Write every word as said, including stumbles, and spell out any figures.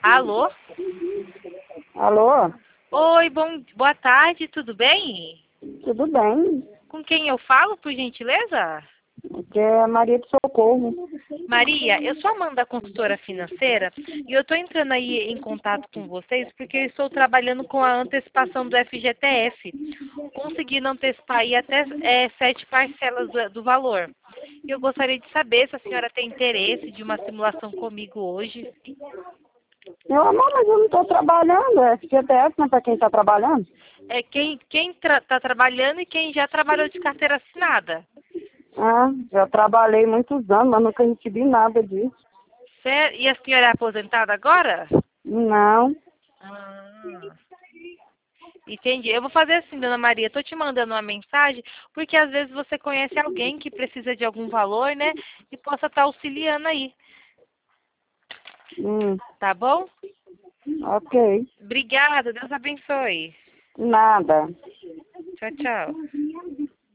Alô? Alô? Oi, bom, boa tarde, tudo bem? Tudo bem? Com quem eu falo, por gentileza? Aqui é a Maria de Socorro. Maria, eu sou Amanda, consultora financeira, e eu estou entrando aí em contato com vocês porque eu estou trabalhando com a antecipação do F G T S, conseguindo antecipar aí até é, sete parcelas do, do valor. E eu gostaria de saber se a senhora tem interesse de uma simulação comigo hoje. Meu amor, mas eu não estou trabalhando. É F G T S, não é para quem está trabalhando? É quem quem está trabalhando e quem já trabalhou de carteira assinada. Ah, já trabalhei muitos anos, mas nunca recebi nada disso. Certo? E a senhora é aposentada agora? Não. Ah, entendi. Eu vou fazer assim, dona Maria, estou te mandando uma mensagem, porque às vezes você conhece alguém que precisa de algum valor, né? E possa estar auxiliando aí. Hum, Tá bom? ok. Obrigada, Deus abençoe. Nada. Tchau, tchau.